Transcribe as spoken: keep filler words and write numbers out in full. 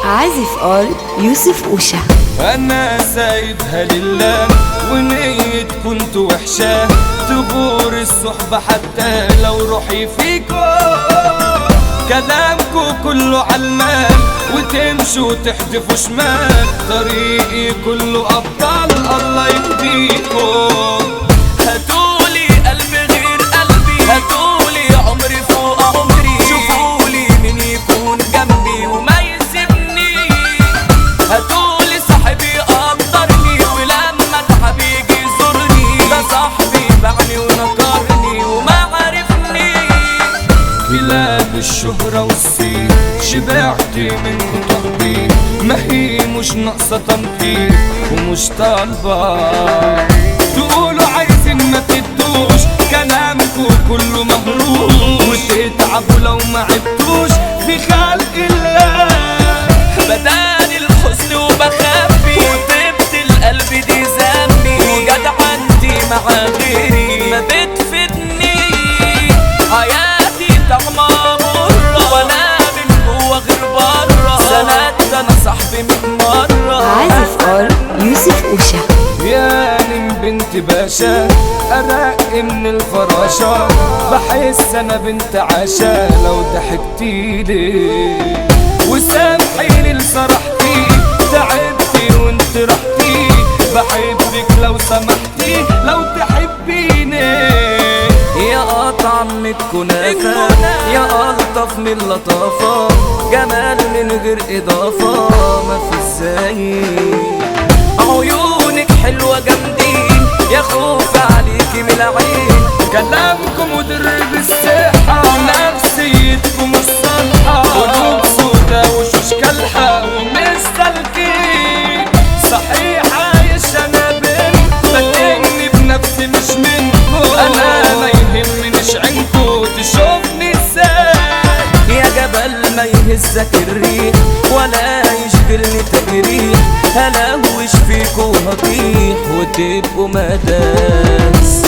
عازف آر يوسف أوشا. أنا سايبها لله ونية كنت وحشة تغور الصحبة حتى لو روحي فيكو كلامكو كله عالمال وتمشوا تحدفوا شمال طريقي كله أبطال الله يهديكو. هاتولي قلبي غير قلبي هاتولي عمري فوق عمري شوفولي مين يكون جنبي وما يسيبني هاتولي صاحبي يقدرني ولما تعب يجي يزورني ده صاحبي باعني ونكرني وما عرفني. كلاب الشهرة والسير شبعت منكو طهبي ما هي مش ناقصة تنطيط ومش طالبة تقولوا عايزين ما تدوش كلامكو كله مهروش وتتعبوا لو ما عدتوش في خلق الله. بداني الحزن وبخبي وطيبة القلب دي ذنبي وجدعنتي مع غيري ما بتفيدني حياتي طعمة مرة وانا من جوا غير برا سند انا صاحبي مية مرة. عازف آر يوسف أوشا. يا نم بنت باشا أرق من الفراشة بحس أنا بنت عاشا لو ضحكتيلي وسامحيني لصرحتي تعبتي وانت رحتي بحبك لو سمحتي لو تحبيني. يا قطعة من الكنافة يا ألطف من اللطافة جمال من غير إضافة ما في ازاي عيونك حلوة جامدين يا خوف عليكي من العين كلامكم مدر بالصحة ونفسيتكم الصالحة قلوب سودا وشوش كالحة ومستلكين صحيح عايش أنا بنت لكني بنفسي مش منكو أنا ما يهمنيش عينكو تشوفني ازاي يا جبل ما يهزك الريح ولا يشغلني تجريح هلاوش فيكو هطيح وتبقوا مداس.